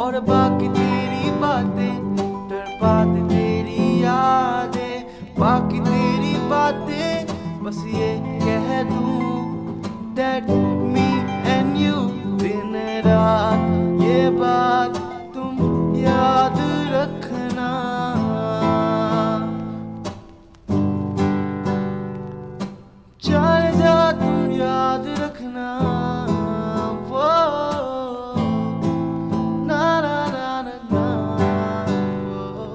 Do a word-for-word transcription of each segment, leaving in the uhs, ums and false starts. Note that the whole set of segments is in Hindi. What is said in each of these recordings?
और बाकी तेरी बातें तड़पाते तेरी यादें, बाकी तेरी बातें बस ये कह दूं that me and you दिन रात ये बात तुम याद रखना। चल जा तुम याद रखना वो ना ना ना ना ना वो।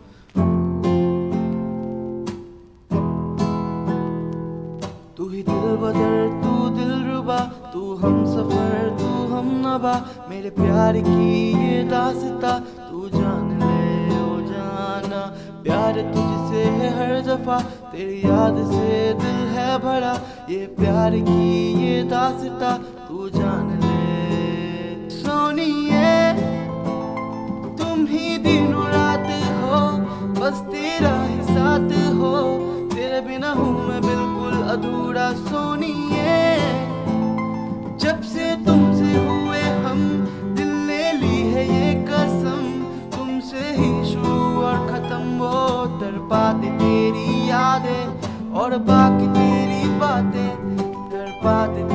तू ही दिल बदर तू दिल रुबा, तू हम सफर तू हम नबा, मेरे प्यार की ये दास्तां तू जान ले ओ जाना। प्यार तुझसे है हर दफा, तेरी याद से दिल है भरा, ये प्यार की ये दास्तां तू जान ले। सोनिए तुम ही दिन रात हो, बस तेरा ही साथ हो, तेरे बिना हूँ मैं बिल्कुल अधूरा। सोनिए जब से तुमसे हुए हम, दिल ने ली है ये कसम, तुमसे ही शुरू और खत्म। वो तड़पाते तेरी यादें और बाकी तेरी बातें तड़पाते